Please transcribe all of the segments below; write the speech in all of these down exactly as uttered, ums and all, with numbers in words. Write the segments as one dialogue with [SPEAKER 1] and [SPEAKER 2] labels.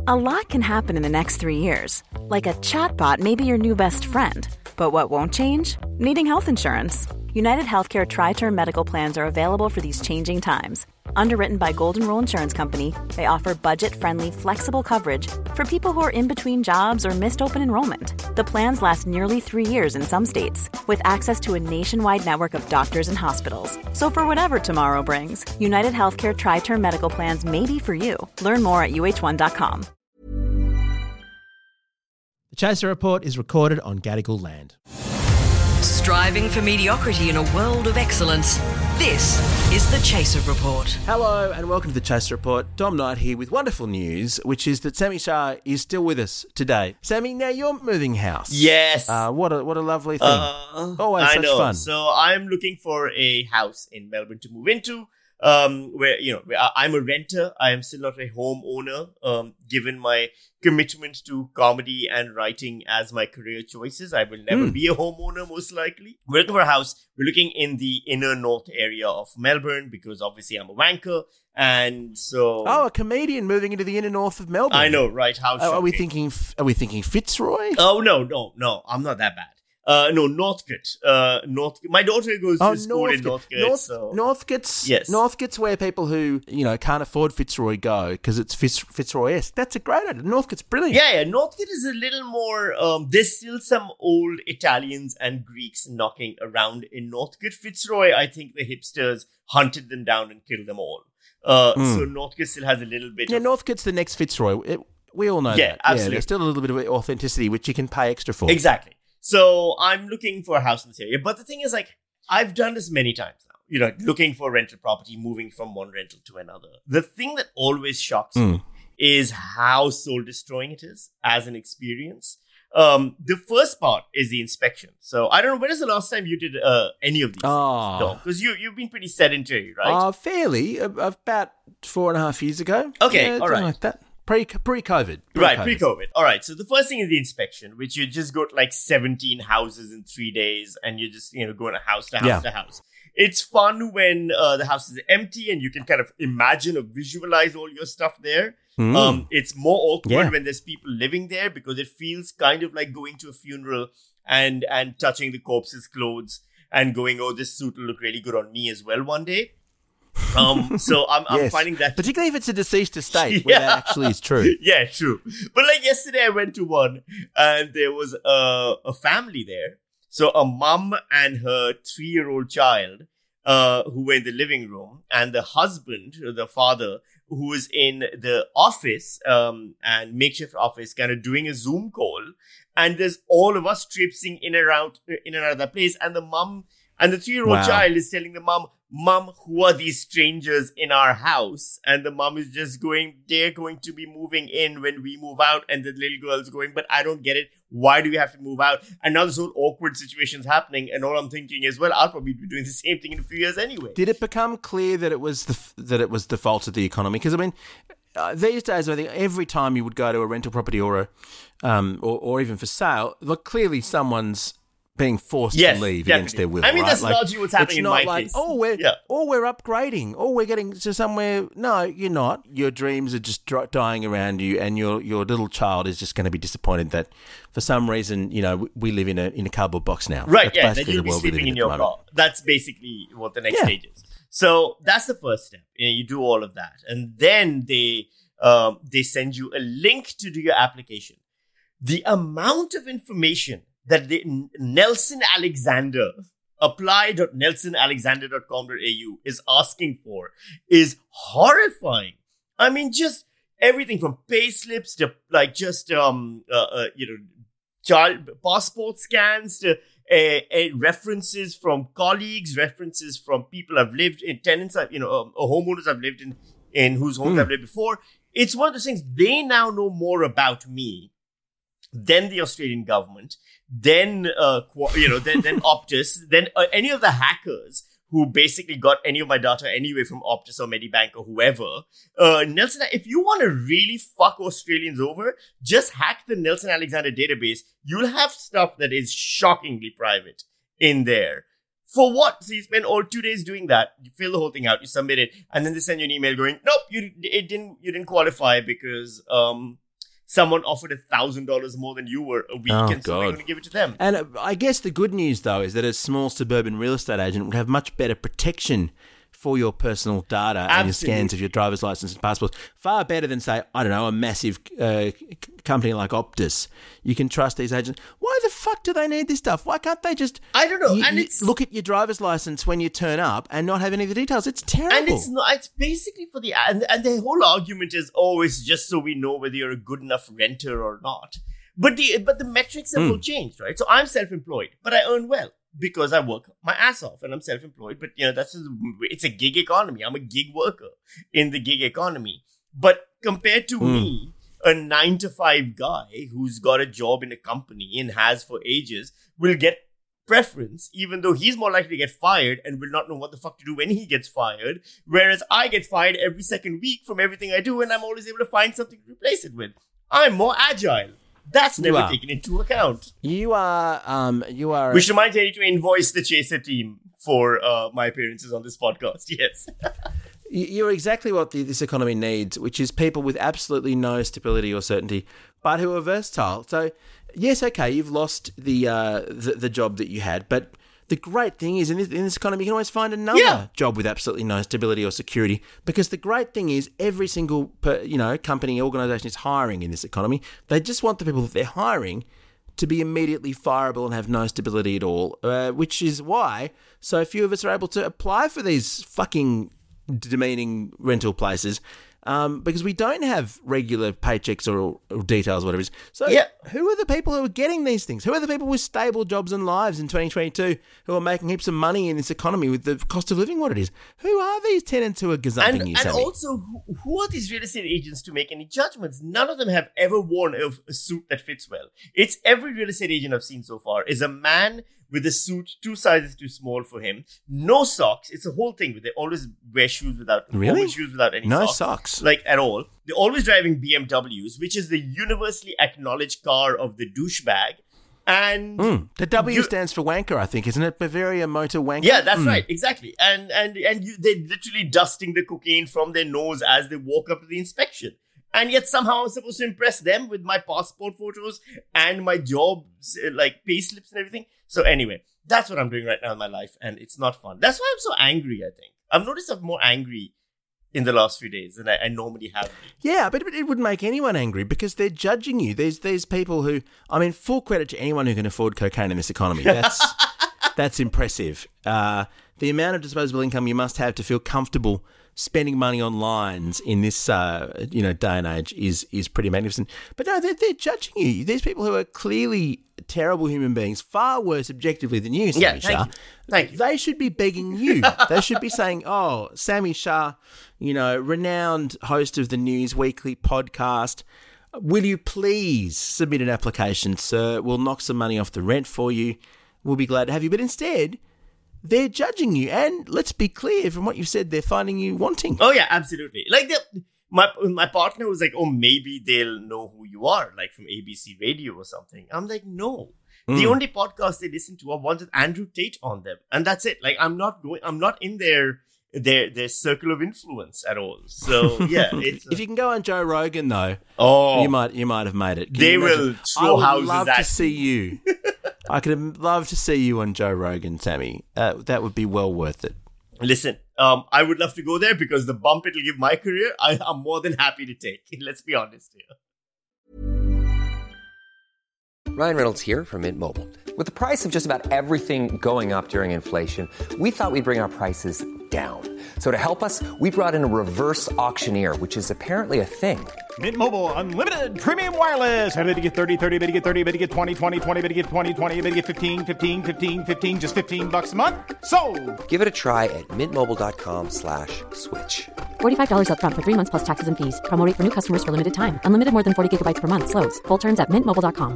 [SPEAKER 1] A lot can happen in the next three years. Like a chatbot may be your new best friend. But what won't change? Needing health insurance. United Healthcare Tri-Term Medical Plans are available for these changing times. Underwritten by Golden Rule Insurance Company, they offer budget-friendly, flexible coverage for people who are in between jobs or missed open enrollment. The plans last nearly three years in some states, with access to a nationwide network of doctors and hospitals. So for whatever tomorrow brings, United Healthcare Tri-Term Medical Plans may be for you. Learn more at U H one dot com.
[SPEAKER 2] The Chaser Report is recorded on Gadigal land.
[SPEAKER 3] Striving for mediocrity in a world of excellence. This is the Chaser Report.
[SPEAKER 2] Hello and welcome to the Chaser Report. Dom Knight here with wonderful news, which is that Sammy Shah is still with us today. Sammy, now you're moving house.
[SPEAKER 4] Yes.
[SPEAKER 2] Uh, what a what a lovely thing.
[SPEAKER 4] Uh,
[SPEAKER 2] Always
[SPEAKER 4] I
[SPEAKER 2] such
[SPEAKER 4] know.
[SPEAKER 2] fun.
[SPEAKER 4] So I'm looking for a house in Melbourne to move into. Um, where, you know, where I'm a renter. I am still not a homeowner, um, given my commitment to comedy and writing as my career choices. I will never
[SPEAKER 2] Mm.
[SPEAKER 4] be a homeowner, most likely. We're looking for a house. We're looking in the inner north area of Melbourne because obviously I'm a wanker. And so...
[SPEAKER 2] Oh, a comedian moving into the inner north of Melbourne.
[SPEAKER 4] I know, right? How
[SPEAKER 2] Oh, are we
[SPEAKER 4] shocking.
[SPEAKER 2] thinking? Are we thinking Fitzroy?
[SPEAKER 4] Oh, no, no, no. I'm not that bad. Uh, no, Northcote. Uh, North. My daughter goes to
[SPEAKER 2] Oh,
[SPEAKER 4] school in Northcote.
[SPEAKER 2] North,
[SPEAKER 4] so.
[SPEAKER 2] Northcote's,
[SPEAKER 4] Yes.
[SPEAKER 2] Northcote's where people who, you know, can't afford Fitzroy go because it's Fitz, Fitzroy-esque. That's a great idea. Northcote's brilliant.
[SPEAKER 4] Yeah, yeah. Northcote is a little more. Um, there's still some old Italians and Greeks knocking around in Northcote. Fitzroy, I think the hipsters hunted them down and killed them all. Uh,
[SPEAKER 2] Mm.
[SPEAKER 4] So Northcote still has a little bit.
[SPEAKER 2] Yeah,
[SPEAKER 4] of,
[SPEAKER 2] Northcote's the next Fitzroy. It, we all know
[SPEAKER 4] Yeah,
[SPEAKER 2] that.
[SPEAKER 4] absolutely.
[SPEAKER 2] Yeah, there's still a little bit of authenticity which you can pay extra for.
[SPEAKER 4] Exactly. So I'm looking for a house in this area. But the thing is, like, I've done this many times now. You know, looking for rental property, moving from one rental to another. The thing that always shocks me
[SPEAKER 2] Mm.
[SPEAKER 4] is how soul destroying it is as an experience. Um, the first part is the inspection. So I don't know, when is the last time you did uh, any of these?
[SPEAKER 2] Oh.
[SPEAKER 4] Because you, you've been pretty sedentary, right?
[SPEAKER 2] Uh, fairly. Uh, about four and a half years ago.
[SPEAKER 4] Okay,
[SPEAKER 2] yeah,
[SPEAKER 4] all
[SPEAKER 2] something
[SPEAKER 4] right.
[SPEAKER 2] like that. Pre, pre-COVID.
[SPEAKER 4] Right, pre-COVID. All right. So the first thing is the inspection, which you just go to like seventeen houses in three days and you just, you know, going to house to house
[SPEAKER 2] Yeah.
[SPEAKER 4] to house. It's fun when uh, the house is empty and you can kind of imagine or visualize all your stuff there.
[SPEAKER 2] Mm.
[SPEAKER 4] Um, it's more awkward
[SPEAKER 2] Yeah.
[SPEAKER 4] when there's people living there because it feels kind of like going to a funeral and, and touching the corpse's clothes and going, oh, this suit will look really good on me as well one day. Um, so I'm, I'm
[SPEAKER 2] Yes.
[SPEAKER 4] finding that
[SPEAKER 2] Particularly if it's a deceased estate, where
[SPEAKER 4] Yeah.
[SPEAKER 2] that actually is true.
[SPEAKER 4] Yeah, true. But like yesterday, I went to one and there was a, a family there. So a mum and her three-year-old child uh, who were in the living room, and the husband, the father, who was in the office um, and makeshift office, kind of doing a Zoom call. And there's all of us traipsing in and out, in and out of that place. And the mum and the three-year-old
[SPEAKER 2] Wow.
[SPEAKER 4] child is telling the mum, Mum, who are these strangers in our house? And the mum is just going, they're going to be moving in when we move out. And the little girl's going, but I don't get it. Why do we have to move out? And now this whole awkward situation's happening. And all I'm thinking is, well, I'll probably be doing the same thing in a few years anyway.
[SPEAKER 2] Did it become clear that it was the f- that it was the fault of the economy? Because I mean, uh, these days, I think every time you would go to a rental property or a um or, or even for sale, look, clearly someone's being forced
[SPEAKER 4] Yes,
[SPEAKER 2] to leave
[SPEAKER 4] definitely.
[SPEAKER 2] against their will.
[SPEAKER 4] I mean,
[SPEAKER 2] right?
[SPEAKER 4] that's largely what's happening
[SPEAKER 2] it's
[SPEAKER 4] in
[SPEAKER 2] not
[SPEAKER 4] my
[SPEAKER 2] like,
[SPEAKER 4] case.
[SPEAKER 2] Oh, we're
[SPEAKER 4] Yeah.
[SPEAKER 2] oh we're upgrading. Oh, we're getting to somewhere. No, you're not. Your dreams are just dr- dying around you, and your your little child is just going to be disappointed that for some reason, you know, we, we live in a in a cardboard box now.
[SPEAKER 4] Right,
[SPEAKER 2] That's
[SPEAKER 4] yeah, that
[SPEAKER 2] basically
[SPEAKER 4] you'll
[SPEAKER 2] the
[SPEAKER 4] be
[SPEAKER 2] world we live
[SPEAKER 4] sleeping in
[SPEAKER 2] at
[SPEAKER 4] your
[SPEAKER 2] the moment.
[SPEAKER 4] car. That's basically what the next
[SPEAKER 2] Yeah.
[SPEAKER 4] stage is. So that's the first step. You know, you do all of that. And then they um, they send you a link to do your application. The amount of information that the Nelson Alexander, apply dot nelson alexander dot com dot a u, is asking for is horrifying. I mean, just everything from pay slips to like just, um, uh, uh, you know, child passport scans to uh, uh, references from colleagues, references from people I've lived in, tenants, I've, you know, um, uh, homeowners I've lived in, in whose homes
[SPEAKER 2] Mm.
[SPEAKER 4] I've lived before. It's one of those things. They now know more about me than the Australian government, then uh, Qu- you know, then then Optus, then uh, any of the hackers who basically got any of my data anyway from Optus or Medibank or whoever. Uh, Nelson, if you want to really fuck Australians over, just hack the Nelson Alexander database. You'll have stuff that is shockingly private in there. For what? So you spend all two days doing that. You fill the whole thing out, you submit it, and then they send you an email going, "Nope, you it didn't you didn't qualify because um someone offered a thousand dollars more than you were a week,
[SPEAKER 2] Oh,
[SPEAKER 4] and so they're
[SPEAKER 2] God.
[SPEAKER 4] going to give it to them.
[SPEAKER 2] And uh, I guess the good news, though, is that a small suburban real estate agent would have much better protection for your personal data and your scans
[SPEAKER 4] Absolutely.
[SPEAKER 2] of your driver's license and passports. Far better than, say, I don't know, a massive uh, c- company like Optus. You can trust these agents. Why the fuck do they need this stuff? Why can't they just
[SPEAKER 4] I don't know,
[SPEAKER 2] you-
[SPEAKER 4] and
[SPEAKER 2] you
[SPEAKER 4] it's-
[SPEAKER 2] look at your driver's license when you turn up and not have any of the details? It's terrible.
[SPEAKER 4] And it's not. It's basically for the and and the whole argument is always just so we know whether you're a good enough renter or not. But the but the metrics have all changed, right? So I'm self-employed, but I earn well because I work my ass off, and I'm self-employed. But you know that's just, it's a gig economy. I'm a gig worker in the gig economy. But compared to me, a nine to five guy who's got a job in a company and has for ages will get preference, even though he's more likely to get fired and will not know what the fuck to do when he gets fired. Whereas I get fired every second week from everything I do, and I'm always able to find something to replace it with. I'm more agile. That's
[SPEAKER 2] You
[SPEAKER 4] never
[SPEAKER 2] are.
[SPEAKER 4] taken into account.
[SPEAKER 2] You are, um, you are.
[SPEAKER 4] Which reminds me, I need to invoice the Chaser team for uh, my appearances on this podcast. Yes.
[SPEAKER 2] You- You're exactly what the, this economy needs, which is people with absolutely no stability or certainty, but who are versatile. So, yes, okay, you've lost the uh, the, the job that you had, but the great thing is in this, in this economy, you can always find another
[SPEAKER 4] Yeah.
[SPEAKER 2] job with absolutely no stability or security. Because the great thing is every single per, you know company, organisation is hiring in this economy. They just want the people that they're hiring to be immediately fireable and have no stability at all, uh, which is why so few of us are able to apply for these fucking demeaning rental places um, because we don't have regular paychecks or, or details, whatever it is. So
[SPEAKER 4] Yeah.
[SPEAKER 2] who are the people who are getting these things? Who are the people with stable jobs and lives in twenty twenty-two who are making heaps of money in this economy with the cost of living what it is? Who are these tenants who are gazumping
[SPEAKER 4] And,
[SPEAKER 2] you,
[SPEAKER 4] and
[SPEAKER 2] Sammy?
[SPEAKER 4] also, who, who are these real estate agents to make any judgments? None of them have ever worn a, a suit that fits well. It's every real estate agent I've seen so far is a man with a suit two sizes too small for him, no socks. It's a whole thing. They always wear shoes without
[SPEAKER 2] Really?
[SPEAKER 4] formal shoes without any
[SPEAKER 2] No
[SPEAKER 4] socks,
[SPEAKER 2] socks.
[SPEAKER 4] like at all. They're always driving B M Ws, which is the universally acknowledged car of the douchebag. And
[SPEAKER 2] Mm. The W
[SPEAKER 4] you-
[SPEAKER 2] stands for wanker, I think, isn't it? Bavaria Motor Wanker.
[SPEAKER 4] yeah, that's
[SPEAKER 2] Mm.
[SPEAKER 4] right, exactly. And and and you, they're literally dusting the cocaine from their nose as they walk up to the inspection. And yet somehow I'm supposed to impress them with my passport photos and my job, like pay slips and everything. So anyway, that's what I'm doing right now in my life, and it's not fun. That's why I'm so angry, I think. I've noticed I'm more angry in the last few days than I, I normally have been.
[SPEAKER 2] Yeah, but but it would make anyone angry because they're judging you. There's there's people who, I mean, full credit to anyone who can afford cocaine in this economy. That's that's impressive. Uh, the amount of disposable income you must have to feel comfortable spending money on lines in this uh, you know day and age is is pretty magnificent. But no, they're, they're judging you. There's people who are clearly terrible human beings, far worse objectively than you, Sammy
[SPEAKER 4] Yeah, thank
[SPEAKER 2] Shah.
[SPEAKER 4] you. Thank you.
[SPEAKER 2] They should be begging you. They should be saying, "Oh, Sammy Shah, you know, renowned host of the News Weekly podcast, will you please submit an application, sir? We'll knock some money off the rent for you. We'll be glad to have you." But instead, they're judging you, and let's be clear from what you've said, they're finding you wanting.
[SPEAKER 4] Oh yeah, absolutely. Like the, my my partner was like, "Oh, maybe they'll know who you are, like from A B C Radio or something." I'm like, "No." The only podcast they listen to are ones with Andrew Tate on them, and that's it. Like, I'm not going. I'm not in their their their circle of influence at all. So yeah, it's
[SPEAKER 2] If you can go on Joe Rogan, though,
[SPEAKER 4] oh
[SPEAKER 2] you might you might have made it. Can
[SPEAKER 4] They
[SPEAKER 2] you imagine?
[SPEAKER 4] will throw
[SPEAKER 2] I would
[SPEAKER 4] houses
[SPEAKER 2] love
[SPEAKER 4] at
[SPEAKER 2] to see you. I could love to see you on Joe Rogan, Sammy. Uh, that would be well worth it.
[SPEAKER 4] listen. Um, I would love to go there because the bump it'll give my career, I, I'm more than happy to take. Let's be honest here.
[SPEAKER 5] Ryan Reynolds here from Mint Mobile. With the price of just about everything going up during inflation, we thought we'd bring our prices down. So to help us, we brought in a reverse auctioneer, which is apparently a thing.
[SPEAKER 6] Mint Mobile Unlimited Premium Wireless. How to get thirty, thirty, how to get thirty, how to get twenty, twenty, twenty, how to get twenty, twenty, how to get fifteen, fifteen, fifteen, fifteen, just fifteen bucks a month? Sold!
[SPEAKER 5] Give it a try at mintmobile.com slash switch.
[SPEAKER 7] forty-five dollars up front for three months plus taxes and fees. Promo rate for new customers for limited time. Unlimited more than forty gigabytes per month. Slows full terms at mint mobile dot com.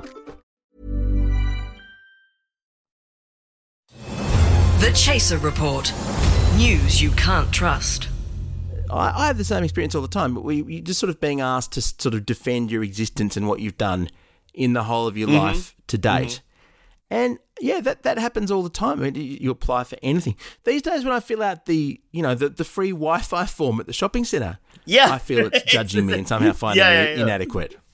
[SPEAKER 3] The Chaser Report. News you can't trust.
[SPEAKER 2] I, I have the same experience all the time, but we you just sort of being asked to sort of defend your existence and what you've done in the whole of your
[SPEAKER 4] Mm-hmm.
[SPEAKER 2] life to date. And yeah, that, that happens all the time. I mean, you, you apply for anything. These days when I fill out the, you know, the, the free Wi-Fi form at the shopping centre,
[SPEAKER 4] Yeah.
[SPEAKER 2] I feel it's judging me and somehow finding
[SPEAKER 4] Yeah,
[SPEAKER 2] me
[SPEAKER 4] yeah, yeah.
[SPEAKER 2] inadequate.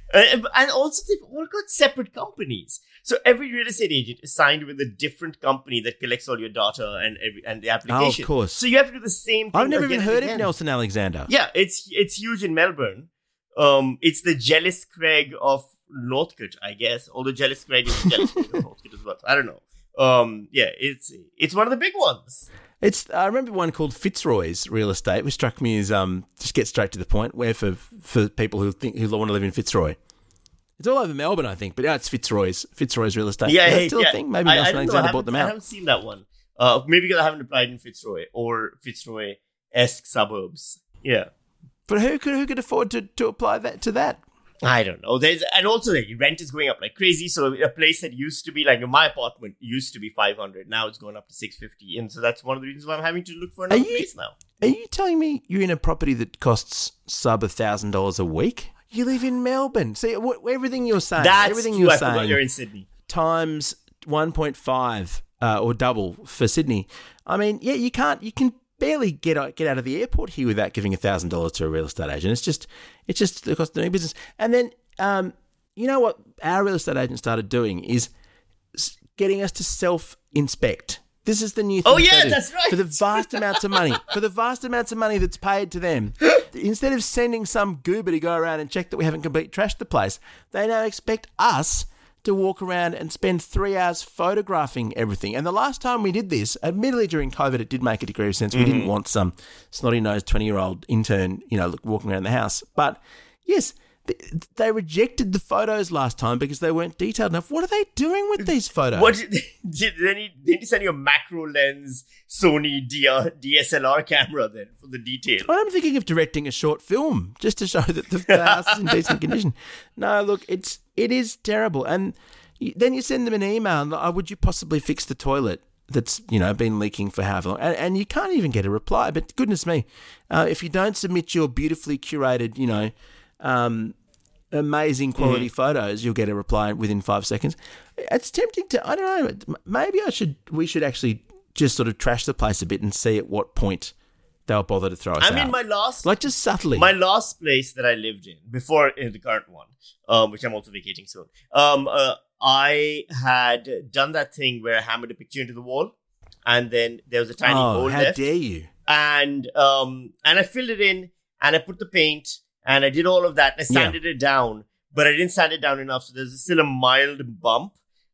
[SPEAKER 4] Uh, and also, they've all got separate companies. So every real estate agent is signed with a different company that collects all your data and every, and the application.
[SPEAKER 2] Oh, of course.
[SPEAKER 4] So you have to do the same thing.
[SPEAKER 2] I've never
[SPEAKER 4] again
[SPEAKER 2] even heard
[SPEAKER 4] and
[SPEAKER 2] of
[SPEAKER 4] again.
[SPEAKER 2] Nelson Alexander.
[SPEAKER 4] Yeah, it's it's huge in Melbourne. Um, it's the Jealous Craig of Northcote, I guess. Although Jealous Craig is the Jealous Craig of Northcote as well. I don't know. Um, yeah, it's it's one of the big ones.
[SPEAKER 2] It's I remember one called Fitzroy's Real Estate, which struck me as um just get straight to the point. Where for for people who think who want to live in Fitzroy, it's all over Melbourne, I think. But now it's Fitzroy's Fitzroy's Real Estate.
[SPEAKER 4] Yeah,
[SPEAKER 2] Is that
[SPEAKER 4] hey,
[SPEAKER 2] still
[SPEAKER 4] yeah.
[SPEAKER 2] a thing. Maybe
[SPEAKER 4] I,
[SPEAKER 2] Nelson
[SPEAKER 4] I
[SPEAKER 2] Alexander
[SPEAKER 4] know,
[SPEAKER 2] bought them
[SPEAKER 4] I
[SPEAKER 2] out.
[SPEAKER 4] haven't seen that one. Uh, maybe because I haven't applied in Fitzroy or Fitzroy-esque suburbs. Yeah,
[SPEAKER 2] But who could who could afford to, to apply that to that?
[SPEAKER 4] I don't know. There's and also like, rent is going up like crazy. So a place that used to be like my apartment used to be five hundred, now it's going up to six fifty, and so that's one of the reasons why I'm having to look for another
[SPEAKER 2] you-
[SPEAKER 4] place now.
[SPEAKER 2] Are you telling me you're in a property that costs sub a thousand dollars a week? You live in Melbourne. See what, everything you're saying.
[SPEAKER 4] That's
[SPEAKER 2] everything
[SPEAKER 4] true.
[SPEAKER 2] you're
[SPEAKER 4] I
[SPEAKER 2] saying.
[SPEAKER 4] forgot you're in Sydney.
[SPEAKER 2] Times one point five uh, or double for Sydney. I mean, yeah, you can't. You can barely get out, get out of the airport here without giving a thousand dollars to a real estate agent. It's just it's just the cost of doing business. And then um, you know what our real estate agent started doing is getting us to self inspect. This is the new thing.
[SPEAKER 4] Oh, yeah,
[SPEAKER 2] they do.
[SPEAKER 4] that's right.
[SPEAKER 2] For the vast amounts of money, for the vast amounts of money that's paid to them, instead of sending some goober to go around and check that we haven't completely trashed the place, they now expect us to walk around and spend three hours photographing everything. And the last time we did this, admittedly during COVID, it did make a degree of sense. We
[SPEAKER 4] Mm-hmm.
[SPEAKER 2] didn't want some snotty-nosed twenty-year-old intern, you know, walking around the house. But yes, they rejected the photos last time because they weren't detailed enough. What are they doing with these photos?
[SPEAKER 4] What did did they need? They need to send you a macro lens Sony D S L R camera then for the detail.
[SPEAKER 2] I'm thinking of directing a short film just to show that the, the house is in decent condition. No, look, it's it is terrible. And you, then you send them an email. And, oh, would you possibly fix the toilet that's you know been leaking for however long? And, and you can't even get a reply. But goodness me, uh, if you don't submit your beautifully curated, you know. Um, amazing quality mm. photos, you'll get a reply within five seconds. It's tempting to, I don't know, maybe I should, we should actually just sort of trash the place a bit and see at what point they'll bother to throw us
[SPEAKER 4] I
[SPEAKER 2] out.
[SPEAKER 4] mean, my last,
[SPEAKER 2] like just subtly.
[SPEAKER 4] My last place that I lived in before in the current one, um, which I'm also vacating soon. Um, uh, I had done that thing where I hammered a picture into the wall, and then there was a tiny
[SPEAKER 2] oh,
[SPEAKER 4] hole
[SPEAKER 2] how
[SPEAKER 4] left.
[SPEAKER 2] dare you?
[SPEAKER 4] And um, and I filled it in, and I put the paint. And I did all of that, and I sanded yeah. it down, but I didn't sand it down enough, so there's still a mild bump,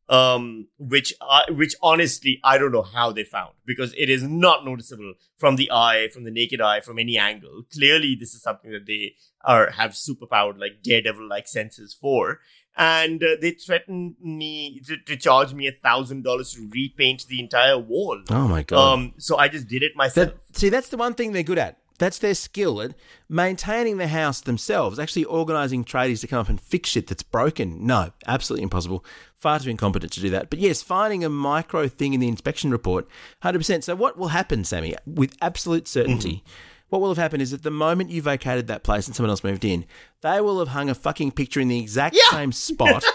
[SPEAKER 4] um, which, uh, which honestly, I don't know how they found, because it is not noticeable from the eye, from the naked eye, from any angle. Clearly, this is something that they are have superpowered, like Daredevil-like senses for, and uh, they threatened me to, to charge me a thousand dollars to repaint the entire wall.
[SPEAKER 2] Oh my god!
[SPEAKER 4] Um, so I just did it myself.
[SPEAKER 2] That, see, that's the one thing they're good at. That's their skill at maintaining the house themselves, actually organising tradies to come up and fix shit that's broken. No, absolutely impossible. Far too incompetent to do that. But yes, finding a micro thing in the inspection report, one hundred percent. So what will happen, Sammy, with absolute certainty, mm-hmm. what will have happened is that the moment you vacated that place and someone else moved in, they will have hung a fucking picture in the exact
[SPEAKER 4] yeah.
[SPEAKER 2] same spot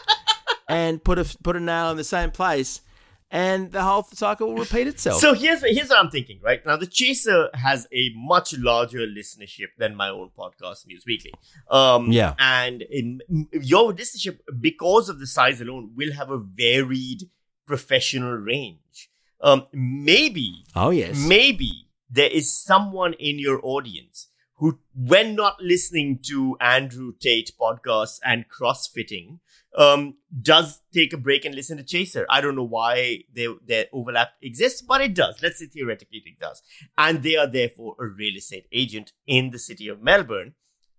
[SPEAKER 2] and put a, put a nail in the same place. And the whole cycle will repeat itself.
[SPEAKER 4] So here's here's what I'm thinking, right? Now, The Chaser has a much larger listenership than my own podcast, News Weekly. Um,
[SPEAKER 2] yeah.
[SPEAKER 4] And in, your listenership, because of the size alone, will have a varied professional range. Um, maybe,
[SPEAKER 2] oh yes,
[SPEAKER 4] maybe there is someone in your audience who, when not listening to Andrew Tate podcasts and CrossFitting, um, does take a break and listen to Chaser. I don't know why they, their overlap exists, but it does. Let's say theoretically it does. And they are therefore a real estate agent in the city of Melbourne.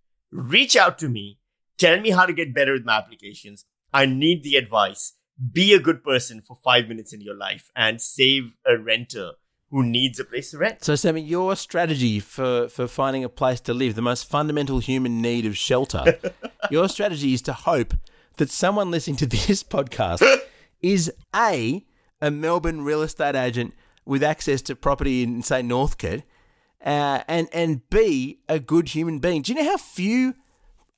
[SPEAKER 4] Reach out to me. Tell me how to get better with my applications. I need the advice. Be a good person for five minutes in your life and save a renter who needs a place to rent.
[SPEAKER 2] So, Sammy, your strategy for, for finding a place to live, the most fundamental human need of shelter, your strategy is to hope that someone listening to this podcast is A, a Melbourne real estate agent with access to property in, say, Northcote, uh, and, and B, a good human being. Do you know how few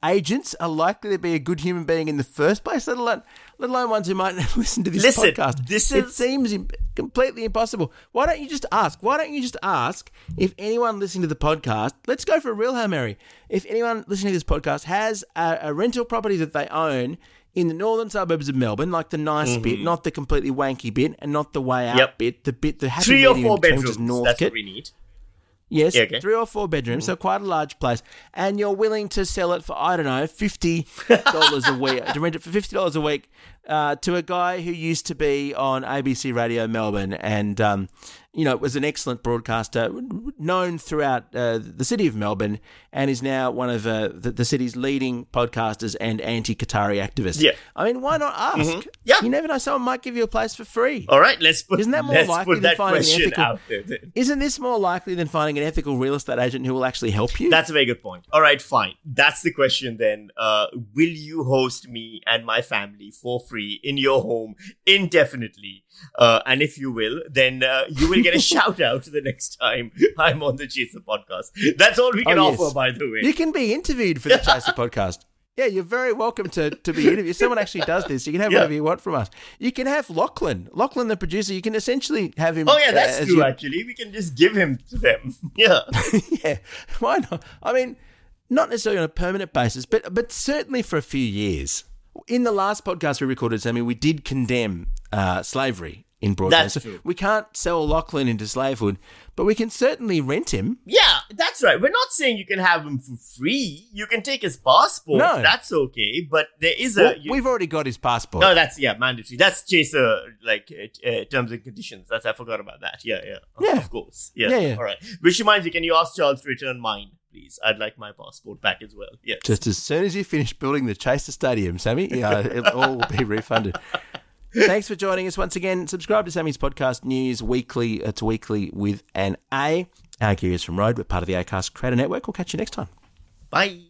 [SPEAKER 2] agents are likely to be a good human being in the first place, let alone, let alone ones who might listen to this
[SPEAKER 4] Listen,
[SPEAKER 2] podcast.
[SPEAKER 4] This
[SPEAKER 2] it
[SPEAKER 4] is...
[SPEAKER 2] seems imp- completely impossible. Why don't you just ask? Why don't you just ask if anyone listening to the podcast, let's go for a real Hail Mary, if anyone listening to this podcast has a, a rental property that they own in the northern suburbs of Melbourne, like the nice mm-hmm. bit, not the completely wanky bit, and not the way out
[SPEAKER 4] yep.
[SPEAKER 2] bit, the bit, the happy
[SPEAKER 4] Three or
[SPEAKER 2] medium
[SPEAKER 4] four
[SPEAKER 2] between,
[SPEAKER 4] bedrooms,
[SPEAKER 2] Northcote.
[SPEAKER 4] that's what we need.
[SPEAKER 2] Yes,
[SPEAKER 4] yeah, okay.
[SPEAKER 2] three or four bedrooms, mm-hmm. so quite a large place. And you're willing to sell it for, I don't know, fifty dollars a week, to rent it for fifty dollars a week uh, to a guy who used to be on A B C Radio Melbourne and, um, you know, was an excellent broadcaster, known throughout uh, the city of Melbourne, and is now one of uh, the, the city's leading podcasters and anti-Qatari activists.
[SPEAKER 4] Yeah.
[SPEAKER 2] I mean, why not ask?
[SPEAKER 4] Mm-hmm. Yeah.
[SPEAKER 2] You never know, someone might give you a place for free.
[SPEAKER 4] All right, let's put,
[SPEAKER 2] Isn't that more
[SPEAKER 4] let's
[SPEAKER 2] likely
[SPEAKER 4] put
[SPEAKER 2] than
[SPEAKER 4] that
[SPEAKER 2] finding an
[SPEAKER 4] question
[SPEAKER 2] ethical,
[SPEAKER 4] out there. Then.
[SPEAKER 2] Isn't this more likely than finding an ethical real estate agent who will actually help you?
[SPEAKER 4] That's a very good point. All right, fine. That's the question then. Uh, will you host me and my family for free in your home indefinitely? Uh, and if you will, then uh, you will get a shout out the next time I'm on the Chaser podcast. That's all we can
[SPEAKER 2] oh, yes.
[SPEAKER 4] offer, by the way.
[SPEAKER 2] You can be interviewed for the Chaser podcast. Yeah, you're very welcome to, to be interviewed. If someone actually does this, you can have
[SPEAKER 4] yeah.
[SPEAKER 2] whatever you want from us. You can have Lachlan. Lachlan, the producer, you can essentially have him.
[SPEAKER 4] Oh, yeah, that's
[SPEAKER 2] uh,
[SPEAKER 4] true,
[SPEAKER 2] your...
[SPEAKER 4] actually. We can just give him to them. Yeah.
[SPEAKER 2] yeah, why not? I mean, not necessarily on a permanent basis, but but certainly for a few years. In the last podcast we recorded, Sammy, we did condemn uh, slavery in broadcast.
[SPEAKER 4] That's true.
[SPEAKER 2] We can't sell Lachlan into slavehood, but we can certainly rent him.
[SPEAKER 4] Yeah, that's right. We're not saying you can have him for free. You can take his passport.
[SPEAKER 2] No.
[SPEAKER 4] That's okay. But there is a...
[SPEAKER 2] Well,
[SPEAKER 4] you,
[SPEAKER 2] we've already got his passport.
[SPEAKER 4] No, that's, yeah, mandatory. That's Chaser, like, uh, uh, terms and conditions. That's, I forgot about that. Yeah, yeah.
[SPEAKER 2] Yeah.
[SPEAKER 4] Of course. Yeah.
[SPEAKER 2] Yeah, yeah.
[SPEAKER 4] All right. Which reminds me, can you ask Charles to return mine, please? I'd like my passport back as well. Yes.
[SPEAKER 2] Just as soon as you finish building the Chaser Stadium, Sammy, yeah, it all will be refunded. Thanks for joining us once again. Subscribe to Sammy's podcast, News Weekly. It's weekly with an A. Our gear is from Road. We're part of the Acast Creator Network. We'll catch you next time.
[SPEAKER 4] Bye.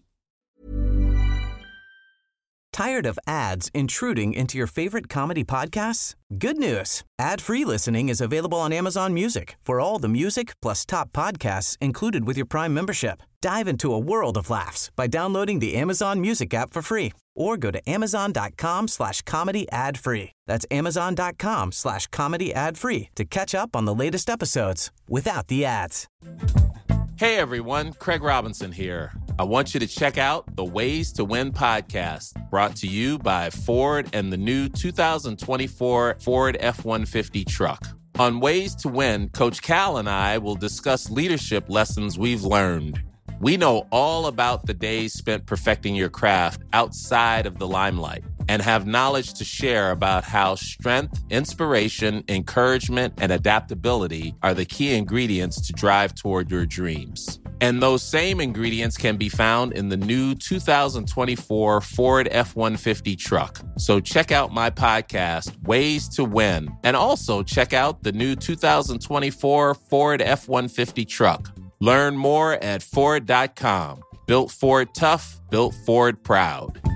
[SPEAKER 8] Tired of ads intruding into your favorite comedy podcasts? Good news. Ad-free listening is available on Amazon Music for all the music plus top podcasts included with your Prime membership. Dive into a world of laughs by downloading the Amazon Music app for free or go to amazon.com slash comedy ad free. That's amazon.com slash comedy ad free to catch up on the latest episodes without the ads.
[SPEAKER 9] Hey everyone, Craig Robinson here. I want you to check out the Ways to Win podcast, brought to you by Ford and the new two thousand twenty-four Ford F one fifty truck. On Ways to Win, Coach Cal and I will discuss leadership lessons we've learned. We know all about the days spent perfecting your craft outside of the limelight and have knowledge to share about how strength, inspiration, encouragement, and adaptability are the key ingredients to drive toward your dreams. And those same ingredients can be found in the new two thousand twenty-four Ford F one fifty truck. So check out my podcast, Ways to Win, and also check out the new two thousand twenty-four Ford F one fifty truck. Learn more at Ford dot com. Built Ford tough, built Ford proud.